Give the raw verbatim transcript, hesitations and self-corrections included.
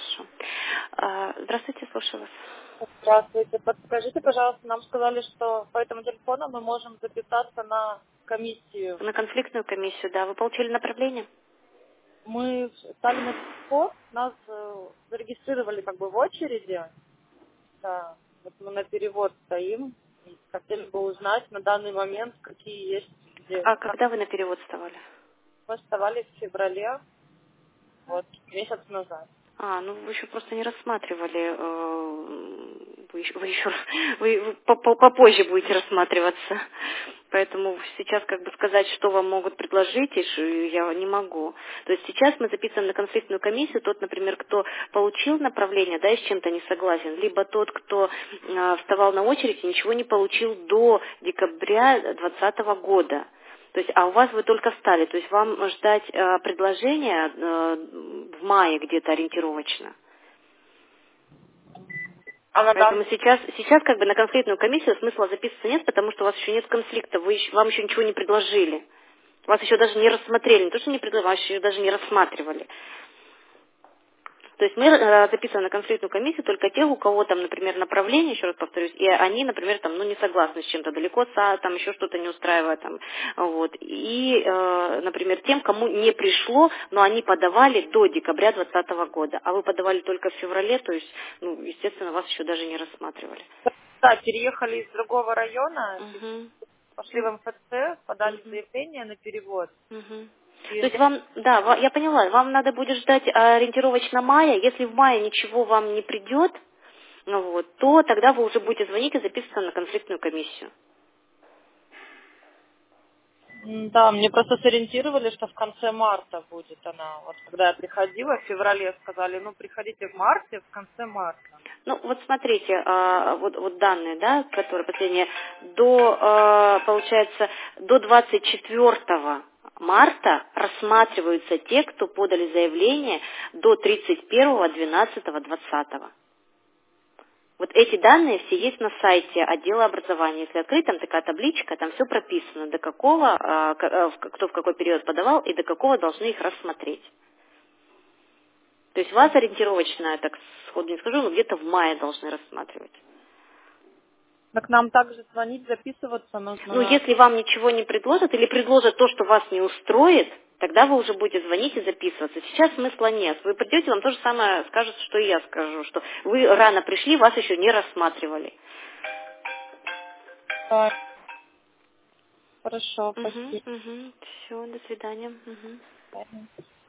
Хорошо. А, Здравствуйте, слушаю вас. Здравствуйте. Подскажите, пожалуйста, нам сказали, что по этому телефону мы можем записаться на комиссию. На конфликтную комиссию, да. Вы получили направление? Мы стали на перевод, нас э, зарегистрировали как бы в очереди. Да. Вот мы на перевод стоим и хотели бы узнать на данный момент, какие есть где. А когда вы на перевод вставали? Мы вставали в феврале, вот, месяц назад. А, ну вы еще просто не рассматривали, э, вы еще, вы еще вы, вы по- по- попозже будете рассматриваться. Поэтому сейчас как бы сказать, что вам могут предложить, и ш- я не могу. То есть сейчас мы записываем на конфликтную комиссию тот, например, кто получил направление, да, и с чем-то не согласен, либо тот, кто э, вставал на очередь и ничего не получил до декабря двадцатого года. То есть, а у вас вы только встали, то есть вам ждать э, предложения э, в мае где-то ориентировочно. А на Поэтому данный сейчас, сейчас как бы на конфликтную комиссию смысла записываться нет, потому что у вас еще нет конфликта, вы еще- вам еще ничего не предложили. Вас еще даже не рассмотрели, не то, что не предложили, вас еще даже не рассматривали. То есть мы э, записываем на конфликтную комиссию только тех, у кого там, например, направление, еще раз повторюсь, и они, например, там, ну, не согласны с чем-то, далеко сад, там еще что-то не устраивает, там, вот. И, э, например, тем, кому не пришло, но они подавали до декабря двадцатого года, а вы подавали только в феврале, то есть, ну, естественно, вас еще даже не рассматривали. да, переехали из другого района, Мгм. пошли в эм эф цэ, подали Мгм. заявление на перевод. Мгм. И То есть вам, да, ва- я поняла, вам надо будет ждать а, ориентировочно мая. Если в мае ничего вам не придет, ну вот, то тогда вы уже будете звонить и записываться на конфликтную комиссию. М, Да, мне просто сориентировали, что в конце марта будет она. Вот когда я приходила, в феврале сказали, ну приходите в марте, в конце марта. Ну, вот смотрите, а, вот, вот данные, да, которые последние, до, а, получается, до двадцать четвёртого марта рассматриваются те, кто подали заявление до тридцать первого двенадцатого двадцатого. Вот эти данные все есть на сайте отдела образования. Если открыть, там такая табличка, там все прописано, до какого, а, к- а, в- кто в какой период подавал и до какого должны их рассмотреть. То есть вас ориентировочно, я так сходу не скажу, но где-то в мае должны рассматривать. Так нам также звонить, записываться нужно Ну, на... если вам ничего не предложат или предложат то, что вас не устроит, тогда вы уже будете звонить и записываться. Сейчас смысла нет. Вы придете, вам то же самое скажут, что и я скажу, что вы рано пришли, вас еще не рассматривали. А, Хорошо, Угу, спасибо. угу. Все, до свидания. Угу.